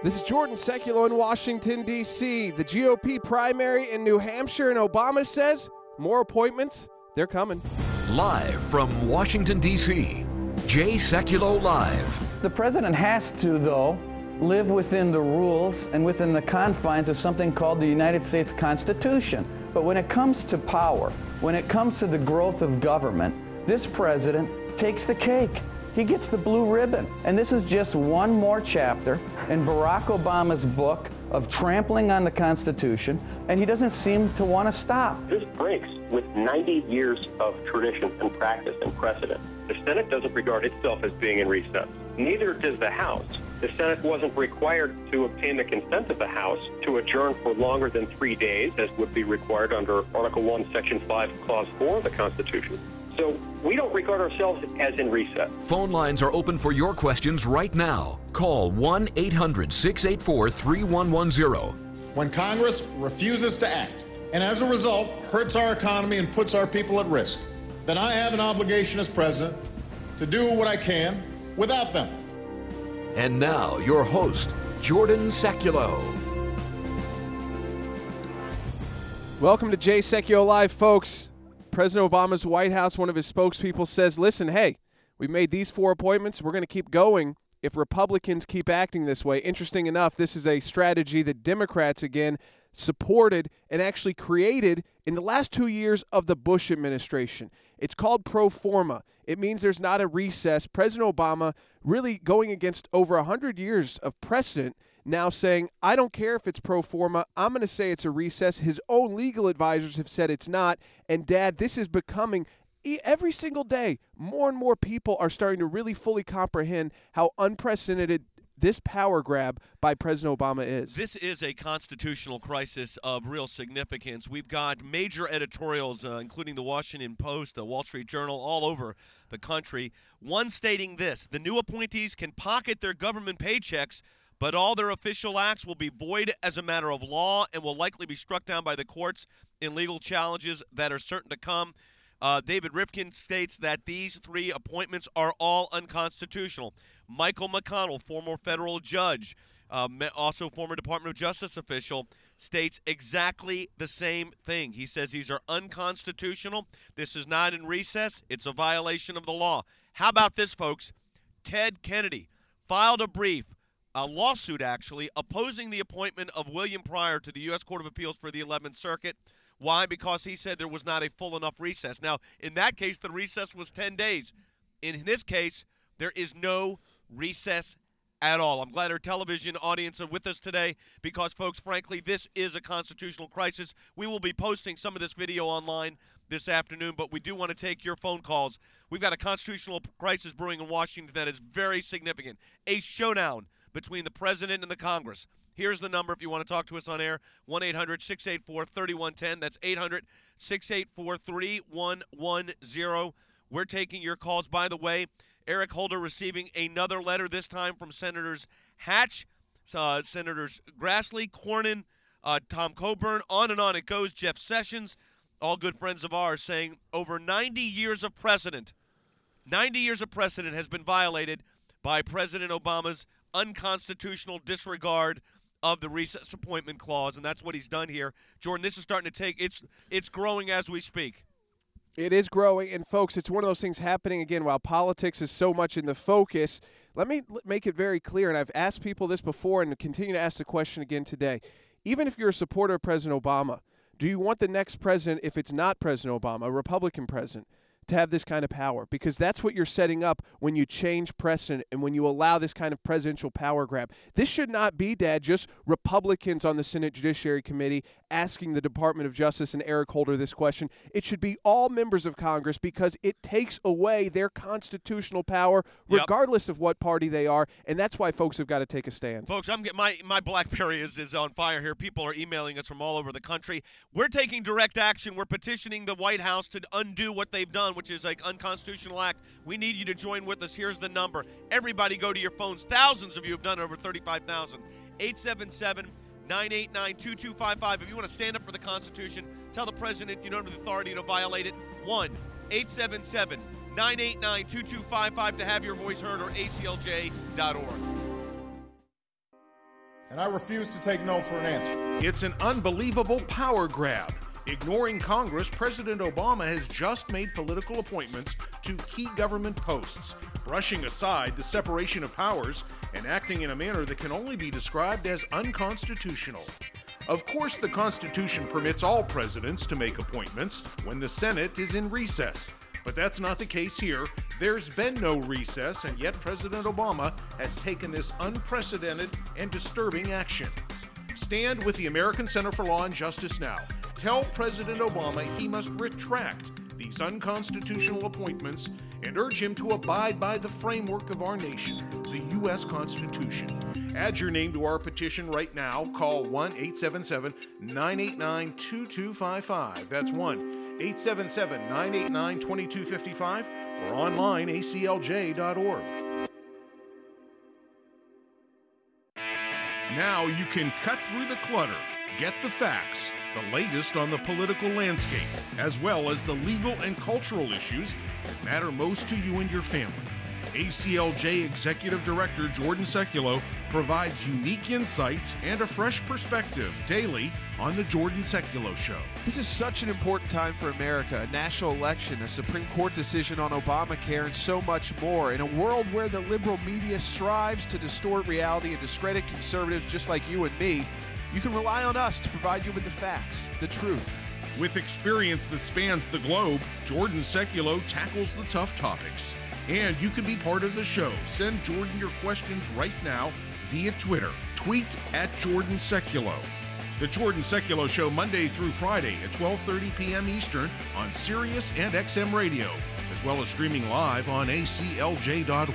This is Jordan Sekulow in Washington, D.C. The GOP primary in New Hampshire, and Obama says more appointments, they're coming. Live from Washington, D.C., Jay Sekulow Live. The president has to, though, live within the rules and within the confines of something called the United States Constitution. But when it comes to power, when it comes to the growth of government, this president takes the cake. He gets the blue ribbon. And this is just one more chapter in Barack Obama's book of trampling on the Constitution, and he doesn't seem to want to stop. This breaks with 90 years of tradition and practice and precedent. The Senate doesn't regard itself as being in recess. Neither does the House. The Senate wasn't required to obtain the consent of the House to adjourn for longer than 3 days, as would be required under Article 1, Section 5, Clause 4 of the Constitution. So we don't regard ourselves as in recess. Phone lines are open for your questions right now. Call 1-800-684-3110. When Congress refuses to act, and as a result hurts our economy and puts our people at risk, then I have an obligation as president to do what I can without them. And now, your host, Jordan Sekulow. Welcome to Jay Sekulow Live, folks. President Obama's White House, one of his spokespeople says, listen, hey, we made these 4 appointments. We're going to keep going if Republicans keep acting this way. Interesting enough, this is a strategy that Democrats, again, supported and actually created in the last 2 years of the Bush administration. It's called pro forma. It means there's not a recess. President Obama really going against over 100 years of precedent, now saying, I don't care if it's pro forma. I'm going to say it's a recess. His own legal advisors have said it's not. And, Dad, this is becoming every single day, more and more people are starting to really fully comprehend how unprecedented this power grab by President Obama is. This is a constitutional crisis of real significance. We've got major editorials, including the Washington Post, the Wall Street Journal, all over the country. One stating this: the new appointees can pocket their government paychecks, but all their official acts will be void as a matter of law and will likely be struck down by the courts in legal challenges that are certain to come. David Rifkin states that these 3 appointments are all unconstitutional. Michael McConnell, former federal judge, also former Department of Justice official, states exactly the same thing. He says these are unconstitutional. This is not in recess. It's a violation of the law. How about this, folks? Ted Kennedy filed a lawsuit, actually, opposing the appointment of William Pryor to the U.S. Court of Appeals for the 11th Circuit. Why? Because he said there was not a full enough recess. Now, in that case, the recess was 10 days. In this case, there is no recess at all. I'm glad our television audience are with us today because, folks, frankly, this is a constitutional crisis. We will be posting some of this video online this afternoon, but we do want to take your phone calls. We've got a constitutional crisis brewing in Washington that is very significant, a showdown between the president and the Congress. Here's the number if you want to talk to us on air, 1-800-684-3110. That's 800-684-3110. We're taking your calls. By the way, Eric Holder receiving another letter, this time from Senators Hatch, Senators Grassley, Cornyn, Tom Coburn, on and on it goes, Jeff Sessions, all good friends of ours, saying over 90 years of precedent has been violated by President Obama's unconstitutional disregard of the recess appointment clause, and that's what he's done here. Jordan, this is starting to take it's growing as we speak. It is growing, and folks, it's one of those things happening again while politics is so much in the focus. Let me make it very clear, and I've asked people this before and continue to ask the question again today. Even if you're a supporter of President Obama, do you want the next president, if it's not President Obama, a Republican president, to have this kind of power? Because that's what you're setting up when you change precedent and when you allow this kind of presidential power grab. This should not be, Dad, just Republicans on the Senate Judiciary Committee asking the Department of Justice and Eric Holder this question. It should be all members of Congress because it takes away their constitutional power regardless of what party they are, and that's why folks have got to take a stand. Folks, my BlackBerry is on fire here. People are emailing us from all over the country. We're taking direct action. We're petitioning the White House to undo what they've done, which is like unconstitutional act. We need you to join with us. Here's the number. Everybody go to your phones. Thousands of you have done it, over 35,000. 877-989-2255. If you want to stand up for the Constitution, tell the president you don't have the authority to violate it. 1-877-989-2255 to have your voice heard, or aclj.org. and I refuse to take no for an answer. It's an unbelievable power grab. Ignoring Congress, President Obama has just made political appointments to key government posts, brushing aside the separation of powers and acting in a manner that can only be described as unconstitutional. Of course, the Constitution permits all presidents to make appointments when the Senate is in recess. But that's not the case here. There's been no recess, and yet President Obama has taken this unprecedented and disturbing action. Stand with the American Center for Law and Justice now. Tell President Obama he must retract these unconstitutional appointments and urge him to abide by the framework of our nation, the U.S. Constitution. Add your name to our petition right now. Call 1-877-989-2255. That's 1-877-989-2255 or online aclj.org. Now you can cut through the clutter, get the facts, the latest on the political landscape, as well as the legal and cultural issues that matter most to you and your family. ACLJ Executive Director Jordan Sekulow provides unique insights and a fresh perspective daily on The Jordan Sekulow Show. This is such an important time for America, a national election, a Supreme Court decision on Obamacare, and so much more. In a world where the liberal media strives to distort reality and discredit conservatives just like you and me, you can rely on us to provide you with the facts, the truth. With experience that spans the globe, Jordan Sekulow tackles the tough topics. And you can be part of the show. Send Jordan your questions right now via Twitter. Tweet at Jordan Sekulow. The Jordan Sekulow Show, Monday through Friday at 12:30 p.m. Eastern on Sirius and XM Radio, as well as streaming live on aclj.org.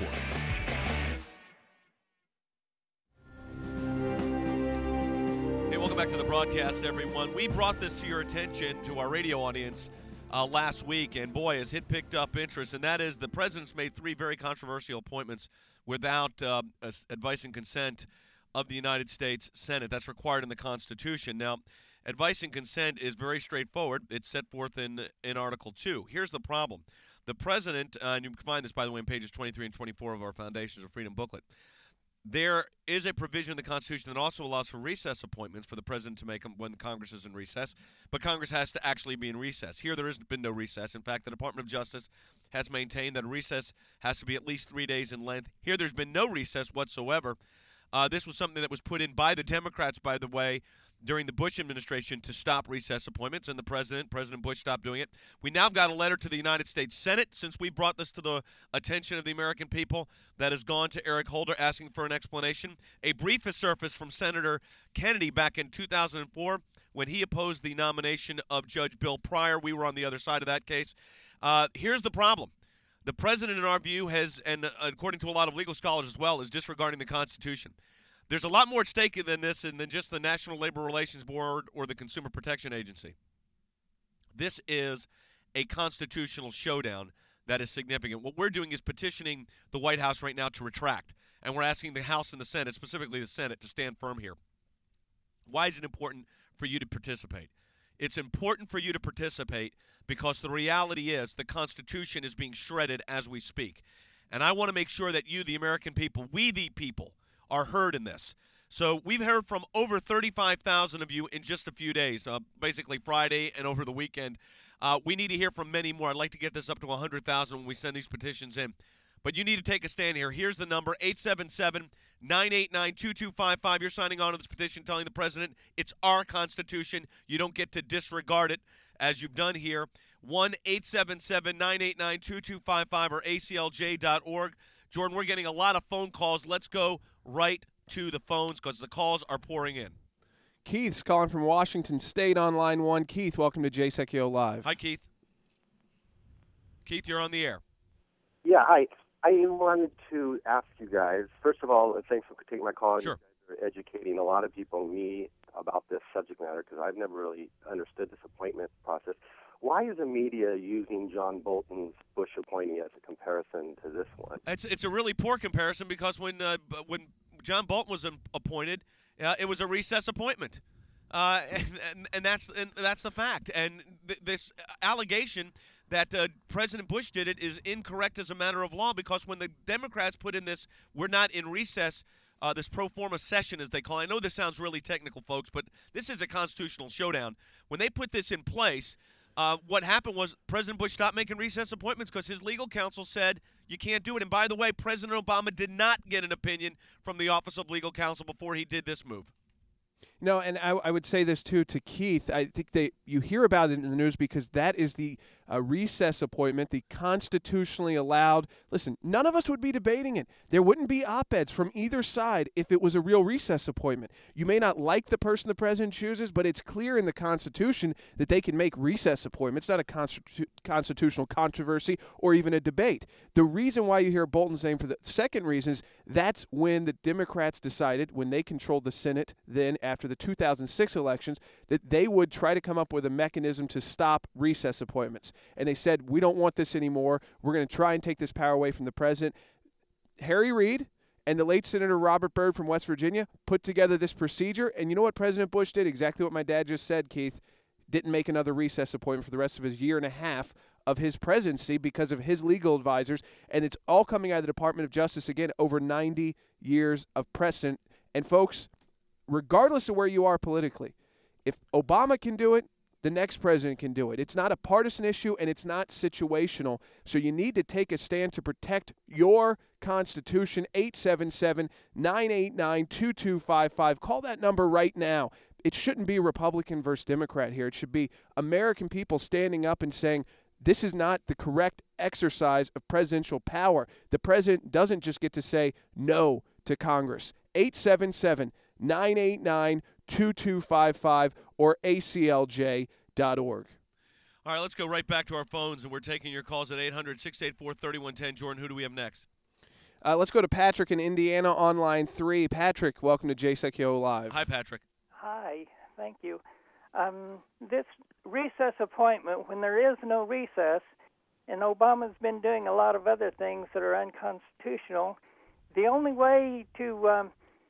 Welcome back to the broadcast, everyone. We brought this to your attention, to our radio audience, last week, and boy, has it picked up interest, and that is the president's made 3 very controversial appointments without advice and consent of the United States Senate. That's required in the Constitution. Now, advice and consent is very straightforward. It's set forth in Article 2. Here's the problem. The president, and you can find this, by the way, on pages 23 and 24 of our Foundations of Freedom booklet, there is a provision in the Constitution that also allows for recess appointments for the president to make them when Congress is in recess, but Congress has to actually be in recess. Here there has been no recess. In fact, the Department of Justice has maintained that a recess has to be at least 3 days in length. Here there's been no recess whatsoever. This was something that was put in by the Democrats, by the way, during the Bush administration to stop recess appointments, and President Bush stopped doing it. We now got a letter to the United States Senate, since we brought this to the attention of the American people, that has gone to Eric Holder asking for an explanation. A brief has surfaced from Senator Kennedy back in 2004 when he opposed the nomination of Judge Bill Pryor. We were on the other side of that case. Here's the problem. The president, in our view, has, and according to a lot of legal scholars as well, is disregarding the Constitution. There's a lot more at stake than this, and than just the National Labor Relations Board or the Consumer Protection Agency. This is a constitutional showdown that is significant. What we're doing is petitioning the White House right now to retract, and we're asking the House and the Senate, specifically the Senate, to stand firm here. Why is it important for you to participate? It's important for you to participate because the reality is the Constitution is being shredded as we speak. And I want to make sure that you, the American people, we the people, are heard in this. So we've heard from over 35,000 of you in just a few days, basically Friday and over the weekend. We need to hear from many more. I'd like to get this up to 100,000 when we send these petitions in. But you need to take a stand here. Here's the number, 877-989-2255. You're signing on to this petition telling the president it's our Constitution. You don't get to disregard it as you've done here. 1-877-989-2255 or aclj.org. Jordan, we're getting a lot of phone calls. Let's go right to the phones because the calls are pouring in. Keith's calling from Washington State on line 1. Keith, welcome to Jay Sekulow Live. Hi, Keith. Keith, you're on the air. Yeah, hi. I wanted to ask you guys, first of all, thanks for taking my call. Sure. You guys are educating a lot of people, me, about this subject matter because I've never really understood this appointment process. Why is the media using John Bolton's Bush appointee as a comparison to this one? It's a really poor comparison because when John Bolton was appointed, it was a recess appointment, and that's the fact. And this allegation that President Bush did it is incorrect as a matter of law because when the Democrats put in this, we're not in recess this pro forma session, as they call it. I know this sounds really technical, folks, but this is a constitutional showdown. When they put this in place, what happened was President Bush stopped making recess appointments because his legal counsel said you can't do it. And by the way, President Obama did not get an opinion from the Office of Legal Counsel before he did this move. No, and I would say this, too, to Keith. I think you hear about it in the news because that is the recess appointment, the constitutionally allowed. Listen, none of us would be debating it. There wouldn't be op-eds from either side if it was a real recess appointment. You may not like the person the president chooses, but it's clear in the Constitution that they can make recess appointments, not a constitutional controversy or even a debate. The reason why you hear Bolton's name for the second reason is that's when the Democrats decided, when they controlled the Senate then after the 2006 elections, that they would try to come up with a mechanism to stop recess appointments. And they said, we don't want this anymore. We're going to try and take this power away from the president. Harry Reid and the late Senator Robert Byrd from West Virginia put together this procedure. And you know what President Bush did? Exactly what my dad just said, Keith. Didn't make another recess appointment for the rest of his year and a half of his presidency because of his legal advisors. And it's all coming out of the Department of Justice, again, over 90 years of precedent. And folks, regardless of where you are politically, if Obama can do it, the next president can do it. It's not a partisan issue, and it's not situational. So you need to take a stand to protect your Constitution. 877-989-2255. Call that number right now. It shouldn't be Republican versus Democrat here. It should be American people standing up and saying, this is not the correct exercise of presidential power. The president doesn't just get to say no to Congress. 877-989-2255 or aclj.org. All right, let's go right back to our phones, and we're taking your calls at 800-684-3110. Jordan, who do we have next? Let's go to Patrick in Indiana on line 3. Patrick, welcome to Jay Sekulow Live. Hi, Patrick. Hi, thank you. This recess appointment, when there is no recess, and Obama's been doing a lot of other things that are unconstitutional, the only way to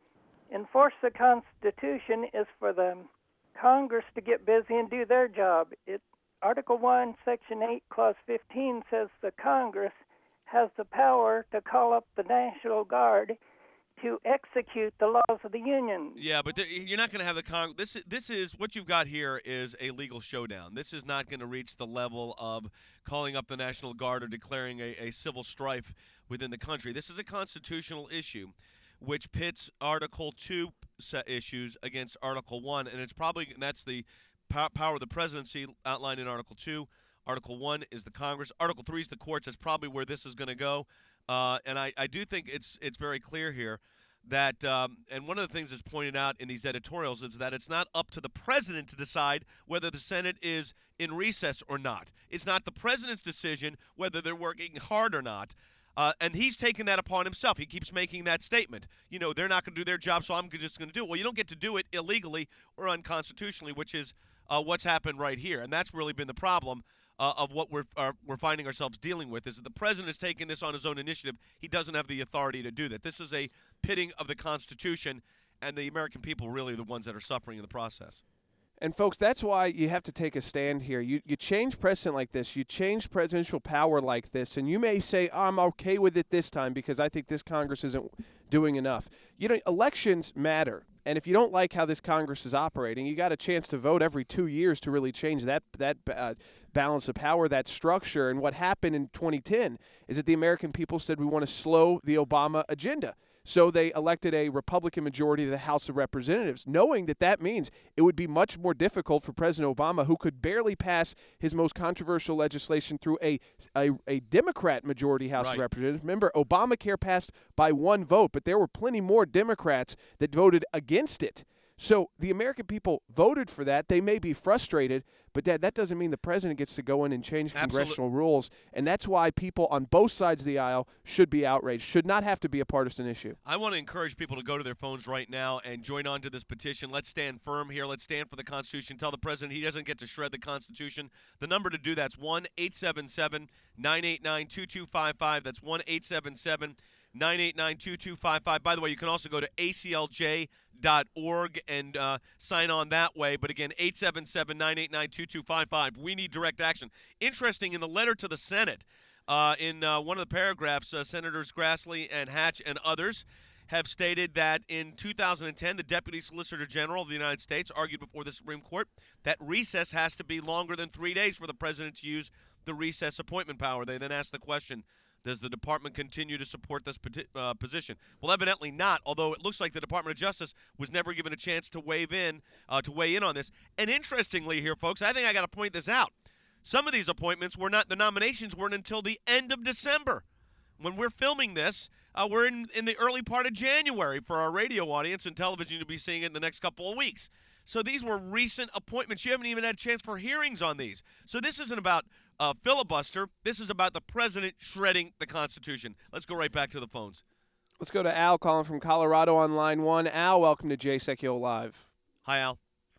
enforce the Constitution is for the Congress to get busy and do their job. Article 1, Section 8, Clause 15 says the Congress has the power to call up the National Guard to execute the laws of the Union. Yeah, but you're not going to have the Congress. This is what you've got here is a legal showdown. This is not going to reach the level of calling up the National Guard or declaring a civil strife within the country. This is a constitutional issue which pits Article 2 issues against Article 1, and that's the power of the presidency outlined in Article 2. Article 1 is the Congress. Article 3 is the courts. That's probably where this is going to go. And I do think it's very clear here that, and one of the things that's pointed out in these editorials is that it's not up to the president to decide whether the Senate is in recess or not. It's not the president's decision whether they're working hard or not. And he's taken that upon himself. He keeps making that statement. They're not going to do their job, so I'm just going to do it. Well, you don't get to do it illegally or unconstitutionally, which is what's happened right here. And that's really been the problem of what we're finding ourselves dealing with, is that the president is taking this on his own initiative. He doesn't have the authority to do that. This is a pitting of the Constitution, and the American people really are the ones that are suffering in the process. And, folks, that's why you have to take a stand here. You change precedent like this. You change presidential power like this, and you may say, I'm okay with it this time because I think this Congress isn't doing enough. Elections matter. And if you don't like how this Congress is operating, you got a chance to vote every 2 years to really change that balance of power, that structure. And what happened in 2010 is that the American people said we want to slow the Obama agenda. So they elected a Republican majority of the House of Representatives, knowing that means it would be much more difficult for President Obama, who could barely pass his most controversial legislation through a Democrat majority House of Representatives. Remember, Obamacare passed by one vote, but there were plenty more Democrats that voted against it. So the American people voted for that. They may be frustrated, but that doesn't mean the president gets to go in and change congressional rules. And that's why people on both sides of the aisle should be outraged. Should not have to be a partisan issue. I want to encourage people to go to their phones right now and join on to this petition. Let's stand firm here. Let's stand for the Constitution. Tell the president he doesn't get to shred the Constitution. The number to do that's 1-877-989-2255. That's 1-877-989-2255. By the way, you can also go to aclj.org and sign on that way. But again, 877-989-2255. We need direct action. Interesting, in the letter to the Senate, in one of the paragraphs, Senators Grassley and Hatch and others have stated that in 2010, the Deputy Solicitor General of the United States argued before the Supreme Court that recess has to be longer than 3 days for the president to use the recess appointment power. They then asked the question, does the department continue to support this position? Well, evidently not, although it looks like the Department of Justice was never given a chance to weigh in on this. And interestingly here, folks, I think I got to point this out. Some of these appointments were not, the nominations weren't until the end of December. When we're filming this, we're in the early part of January for our radio audience, and television you'll be seeing it in the next couple of weeks. So these were recent appointments. You haven't even had a chance for hearings on these. So this isn't about filibuster. This is about the president shredding the Constitution. Let's go right back to the phones. Let's go to Al calling from Colorado on line 1. Al, welcome to Jay Sekulow Live. Hi, Al.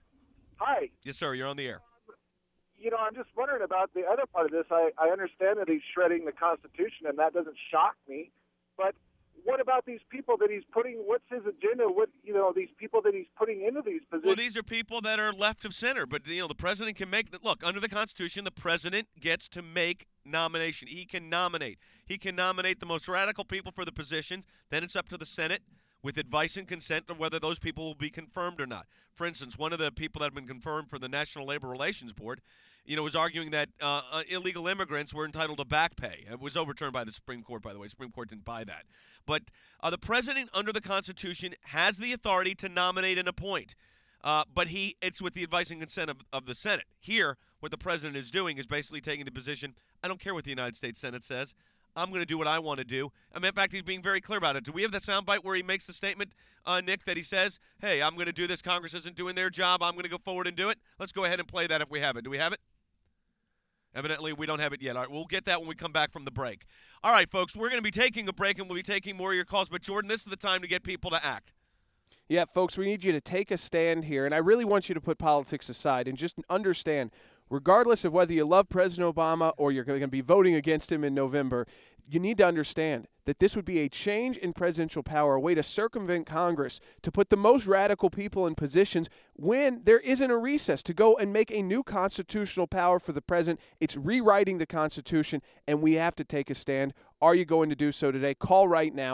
Hi. Yes, sir. You're on the air. I'm just wondering about the other part of this. I understand that he's shredding the Constitution, and that doesn't shock me. But what about these people that he's putting? What's his agenda? These people that he's putting into these positions? Well, these are people that are left of center. But, the president can make – look, under the Constitution, the president gets to make nomination. He can nominate. He can nominate the most radical people for the positions. Then it's up to the Senate with advice and consent of whether those people will be confirmed or not. For instance, one of the people that have been confirmed for the National Labor Relations Board – was arguing that illegal immigrants were entitled to back pay. It was overturned by the Supreme Court, by the way. The Supreme Court didn't buy that. But the president, under the Constitution, has the authority to nominate and appoint. But it's with the advice and consent of the Senate. Here, what the president is doing is basically taking the position, I don't care what the United States Senate says. I'm going to do what I want to do. In fact, he's being very clear about it. Do we have that soundbite where he makes the statement, Nick, that he says, hey, I'm going to do this. Congress isn't doing their job. I'm going to go forward and do it. Let's go ahead and play that if we have it. Do we have it? Evidently, we don't have it yet. All right, we'll get that when we come back from the break. All right, folks, we're going to be taking a break, and we'll be taking more of your calls. But, Jordan, this is the time to get people to act. Yeah, folks, we need you to take a stand here, and I really want you to put politics aside and just understand, regardless of whether you love President Obama or you're going to be voting against him in November, you need to understand that this would be a change in presidential power, a way to circumvent Congress, to put the most radical people in positions when there isn't a recess, to go and make a new constitutional power for the president. It's rewriting the Constitution, and we have to take a stand. Are you going to do so today? Call right now,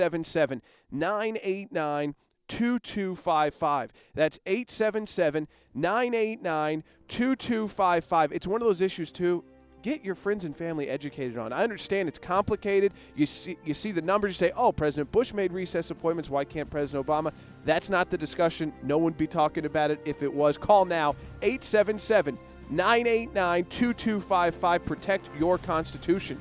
877-989-2255. That's 877-989-2255. It's one of those issues, too, get your friends and family educated on. I understand it's complicated. You see the numbers, you say, oh, President Bush made recess appointments. Why can't President Obama? That's not the discussion. No one would be talking about it if it was. Call now, 877-989-2255. Protect your Constitution.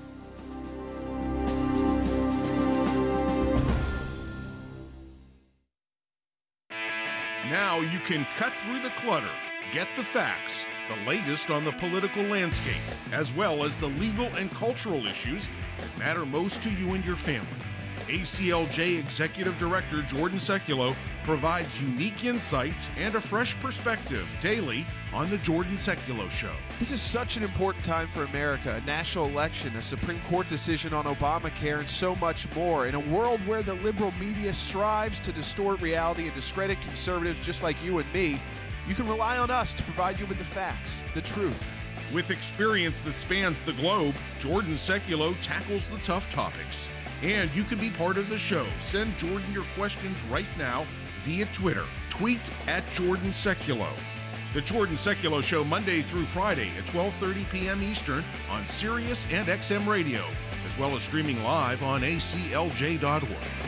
Now you can cut through the clutter, get the facts, the latest on the political landscape, as well as the legal and cultural issues that matter most to you and your family. ACLJ Executive Director Jordan Sekulow provides unique insights and a fresh perspective daily on The Jordan Sekulow Show. This is such an important time for America, a national election, a Supreme Court decision on Obamacare, and so much more. In a world where the liberal media strives to distort reality and discredit conservatives just like you and me, you can rely on us to provide you with the facts, the truth. With experience that spans the globe, Jordan Sekulow tackles the tough topics. And you can be part of the show. Send Jordan your questions right now via Twitter. Tweet at Jordan Sekulow. The Jordan Sekulow Show, Monday through Friday at 12:30 p.m. Eastern on Sirius and XM Radio, as well as streaming live on aclj.org.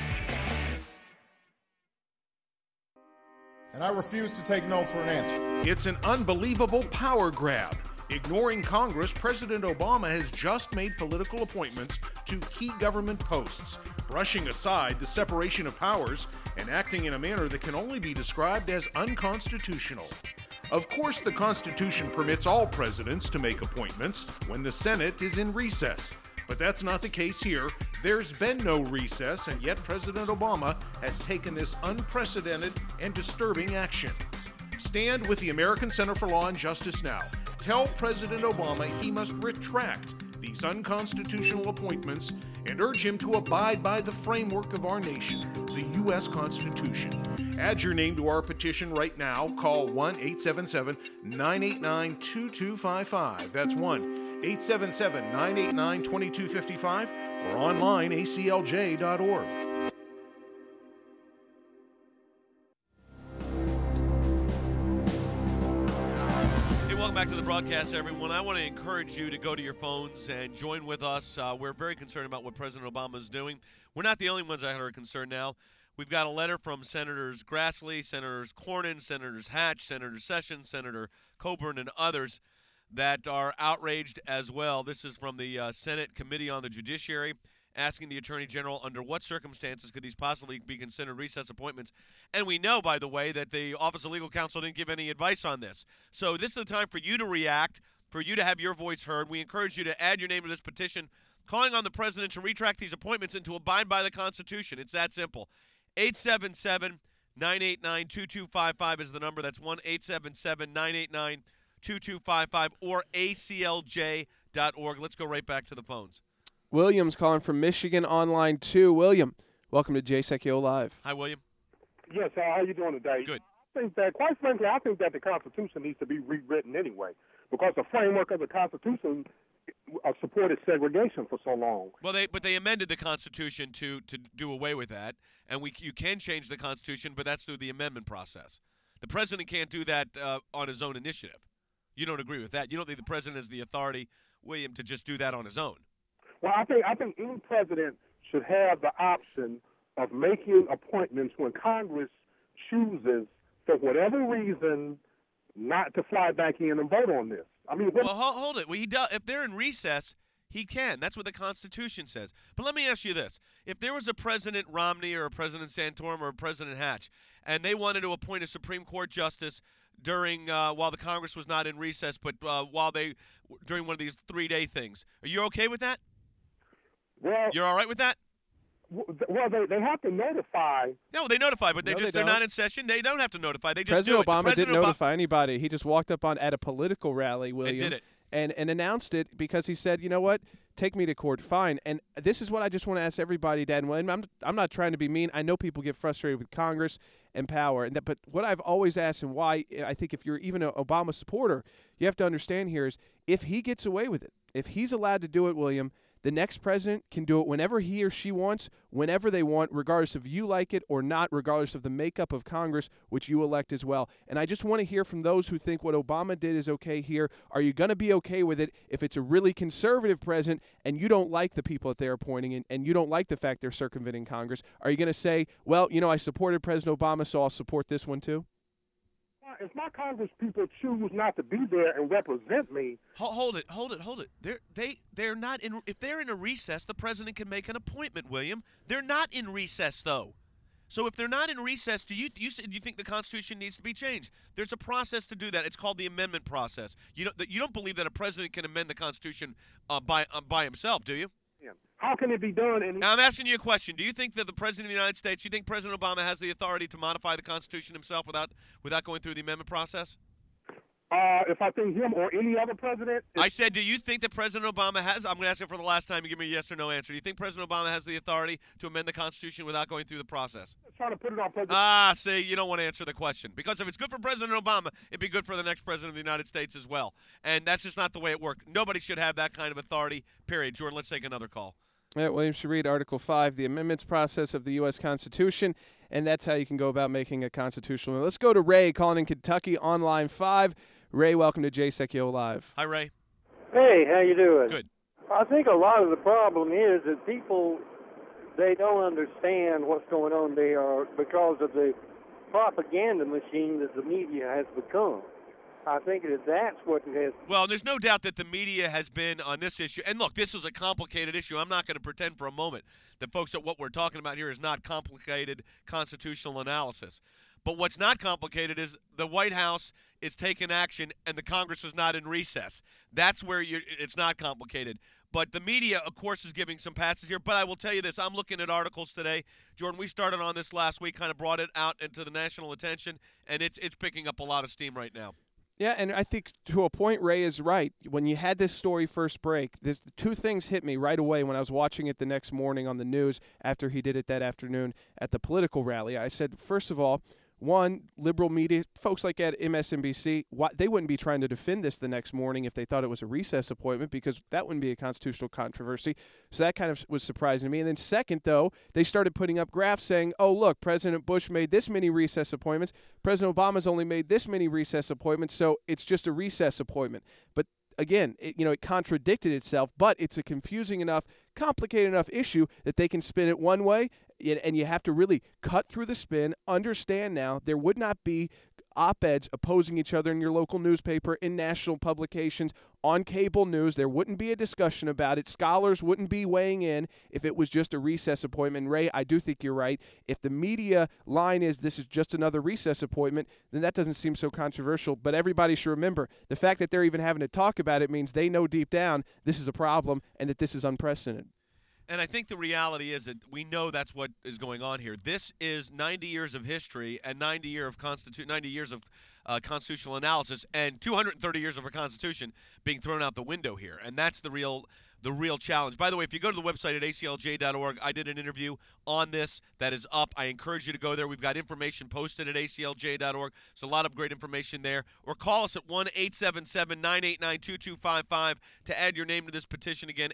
And I refuse to take no for an answer. It's an unbelievable power grab. Ignoring Congress, President Obama has just made political appointments to key government posts, brushing aside the separation of powers and acting in a manner that can only be described as unconstitutional. Of course, the Constitution permits all presidents to make appointments when the Senate is in recess. But that's not the case here. There's been no recess, and yet President Obama has taken this unprecedented and disturbing action. Stand with the American Center for Law and Justice now. Tell President Obama he must retract these unconstitutional appointments and urge him to abide by the framework of our nation, the U.S. Constitution. Add your name to our petition right now. Call 1-877-989-2255. That's 1-877-989-2255 or online aclj.org. Welcome back to the broadcast, everyone. I want to encourage you to go to your phones and join with us. We're very concerned about what President Obama is doing. We're not the only ones that are concerned now. We've got a letter from Senators Grassley, Senators Cornyn, Senators Hatch, Senator Sessions, Senator Coburn, and others that are outraged as well. This is from the Senate Committee on the Judiciary, asking the Attorney General under what circumstances could these possibly be considered recess appointments. And we know, by the way, that the Office of Legal Counsel didn't give any advice on this. So this is the time for you to react, for you to have your voice heard. We encourage you to add your name to this petition, calling on the President to retract these appointments and to abide by the Constitution. It's that simple. 877-989-2255 is the number. That's 1-877-989-2255 or aclj.org. Let's go right back to the phones. William's calling from Michigan Online 2. William, welcome to Jay Secchio Live. Hi, William. Yes, how you doing today? Good. I think that, quite frankly, I think that the Constitution needs to be rewritten anyway, because the framework of the Constitution supported segregation for so long. Well, they amended the Constitution to do away with that, and you can change the Constitution, but that's through the amendment process. The president can't do that on his own initiative. You don't agree with that? You don't think the president has the authority, William, to just do that on his own? Well, I think any president should have the option of making appointments when Congress chooses, for whatever reason, not to fly back in and vote on this. I mean, well, hold it. Well, he does. If they're in recess, he can. That's what the Constitution says. But let me ask you this: if there was a President Romney or a President Santorum or a President Hatch, and they wanted to appoint a Supreme Court justice during while the Congress was not in recess, but during one of these 3-day things, are you okay with that? Well, you're all right with that? Well, they have to notify. No, they notify, but they're not in session. They don't have to notify. They just President Obama didn't notify anybody. He just walked up at a political rally, William, and did it. And announced it because he said, you know what, take me to court, fine. And this is what I just want to ask everybody, Dad. And I'm not trying to be mean. I know people get frustrated with Congress and power, but what I've always asked and why I think if you're even an Obama supporter, you have to understand here is if he gets away with it, if he's allowed to do it, William, the next president can do it whenever he or she wants, whenever they want, regardless if you like it or not, regardless of the makeup of Congress, which you elect as well. And I just want to hear from those who think what Obama did is okay here. Are you going to be okay with it if it's a really conservative president and you don't like the people that they're appointing and you don't like the fact they're circumventing Congress? Are you going to say, well, I supported President Obama, so I'll support this one too? If my Congress people choose not to be there and represent me, hold it. They're not in. If they're in a recess, the president can make an appointment. William, they're not in recess though. So if they're not in recess, do you think the Constitution needs to be changed? There's a process to do that. It's called the amendment process. You don't believe that a president can amend the Constitution by himself, do you? How can it be done? Now I'm asking you a question. Do you think that the President of the United States, you think President Obama has the authority to modify the Constitution himself without going through the amendment process? If I think him or any other president? I said, do you think that President Obama has, I'm going to ask it for the last time, you give me a yes or no answer. Do you think President Obama has the authority to amend the Constitution without going through the process? I'm trying to put it on President. See, you don't want to answer the question. Because if it's good for President Obama, it'd be good for the next President of the United States as well. And that's just not the way it works. Nobody should have that kind of authority, period. Jordan, let's take another call. William should read Article 5, the amendments process of the U.S. Constitution, and that's how you can go about making a constitutional. Let's go to Ray calling in Kentucky on line 5. Ray, welcome to Jay Secchio Live. Hi, Ray. Hey, how you doing? Good. I think a lot of the problem is that people, they don't understand what's going on there because of the propaganda machine that the media has become. I think that that's what it has. Well, there's no doubt that the media has been on this issue. And look, this is a complicated issue. I'm not going to pretend for a moment that, folks, that what we're talking about here is not complicated constitutional analysis. But what's not complicated is the White House is taking action and the Congress is not in recess. That's where it's not complicated. But the media, of course, is giving some passes here. But I will tell you this. I'm looking at articles today. Jordan, we started on this last week, kind of brought it out into the national attention, and it's picking up a lot of steam right now. Yeah, and I think to a point, Ray is right. When you had this story first break, two things hit me right away when I was watching it the next morning on the news after he did it that afternoon at the political rally. I said, first of all, one, liberal media, folks like at MSNBC, they wouldn't be trying to defend this the next morning if they thought it was a recess appointment, because that wouldn't be a constitutional controversy. So that kind of was surprising to me. And then second, though, they started putting up graphs saying, oh, look, President Bush made this many recess appointments. President Obama's only made this many recess appointments, so it's just a recess appointment. But again, it contradicted itself, but it's a confusing enough, complicated enough issue that they can spin it one way, and you have to really cut through the spin, understand now there would not be op-eds opposing each other in your local newspaper, in national publications, on cable news. There wouldn't be a discussion about it. Scholars wouldn't be weighing in if it was just a recess appointment. Ray, I do think you're right. If the media line is this is just another recess appointment, then that doesn't seem so controversial. But everybody should remember, the fact that they're even having to talk about it means they know deep down this is a problem and that this is unprecedented. And I think the reality is that we know that's what is going on here. This is 90 years of history and 90 years of constitutional analysis, and 230 years of our Constitution being thrown out the window here. And that's the real challenge. By the way, if you go to the website at aclj.org, I did an interview on this that is up. I encourage you to go there. We've got information posted at aclj.org, so a lot of great information there. Or call us at 1-877-989-2255 to add your name to this petition. Again,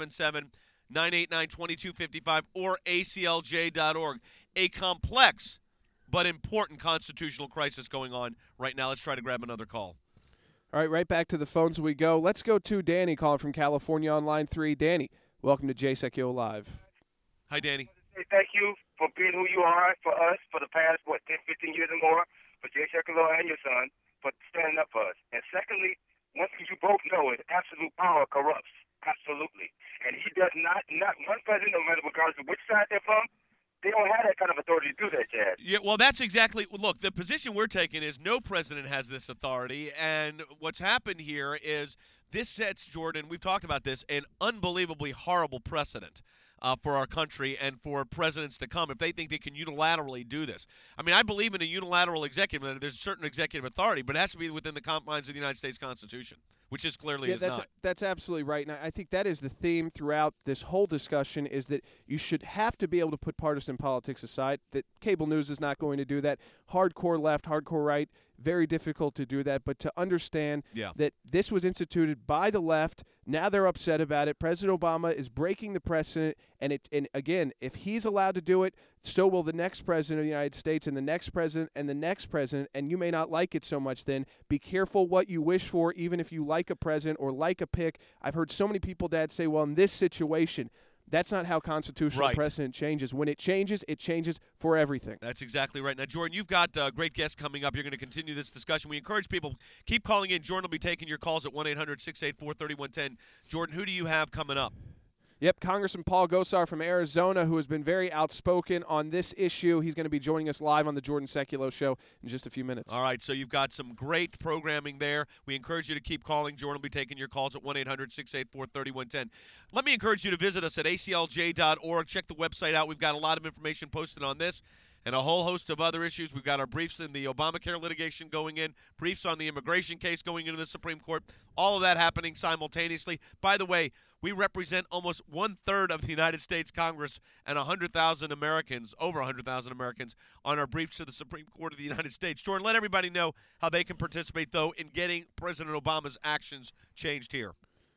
877-989-2255 or aclj.org. A complex but important constitutional crisis going on right now. Let's try to grab another call. All right, right back to the phones we go. Let's go to Danny calling from California on line 3. Danny, welcome to Jay Sekulow Live. Hi, Danny. Thank you for being who you are for us for the past, 10, 15 years or more, for Jay Sekulow and your son, for standing up for us. And secondly, one thing you both know is absolute power corrupts. Absolutely. And he does not one president, no matter regardless of which side they're from, they don't have that kind of authority to do that, Chad. Yeah, well, that's exactly – look, the position we're taking is no president has this authority, and what's happened here is this sets, Jordan, we've talked about this, an unbelievably horrible precedent for our country and for presidents to come if they think they can unilaterally do this. I mean, I believe in a unilateral executive. There's certain executive authority, but it has to be within the confines of the United States Constitution, which is clearly not. That's absolutely right. And I think that is the theme throughout this whole discussion, is that you should have to be able to put partisan politics aside, that cable news is not going to do that. Hardcore left, hardcore right, very difficult to do that. But to understand that this was instituted by the left, now they're upset about it. President Obama is breaking the precedent. And again, if he's allowed to do it, so will the next president of the United States and the next president and the next president. And you may not like it so much then. Be careful what you wish for, even if you like a president or like a pick. I've heard so many people, Dad, say, well, in this situation, that's not how constitutional precedent changes. When it changes for everything. That's exactly right. Now, Jordan, you've got great guests coming up. You're going to continue this discussion. We encourage people, keep calling in. Jordan will be taking your calls at 1-800-684-3110. Jordan, who do you have coming up? Yep, Congressman Paul Gosar from Arizona, who has been very outspoken on this issue. He's going to be joining us live on the Jordan Sekulow Show in just a few minutes. All right, so you've got some great programming there. We encourage you to keep calling. Jordan will be taking your calls at 1-800-684-3110. Let me encourage you to visit us at aclj.org. Check the website out. We've got a lot of information posted on this and a whole host of other issues. We've got our briefs in the Obamacare litigation going in, briefs on the immigration case going into the Supreme Court, all of that happening simultaneously. By the way, we represent almost 1/3 of the United States Congress and 100,000 Americans, over 100,000 Americans, on our briefs to the Supreme Court of the United States. Jordan, let everybody know how they can participate, though, in getting President Obama's actions changed here.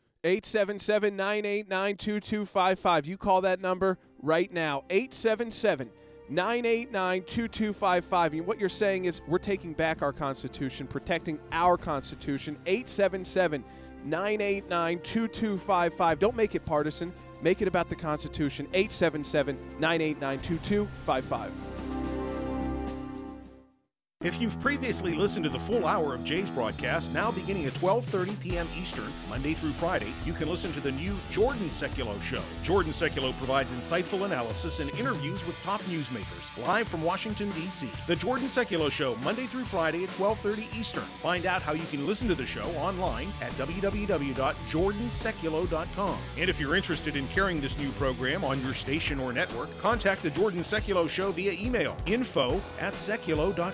877-989-2255. You call that number right now, 877-989-2255. And what you're saying is we're taking back our Constitution, protecting our Constitution. 877-989-2255. Don't make it partisan. Make it about the Constitution. 877-989-2255. If you've previously listened to the full hour of Jay's broadcast, now beginning at 12:30 p.m. Eastern, Monday through Friday, you can listen to the new Jordan Sekulow Show. Jordan Sekulow provides insightful analysis and interviews with top newsmakers, live from Washington, D.C. The Jordan Sekulow Show, Monday through Friday at 12:30 Eastern. Find out how you can listen to the show online at www.jordansekulow.com. And if you're interested in carrying this new program on your station or network, contact the Jordan Sekulow Show via email, info@sekulow.com.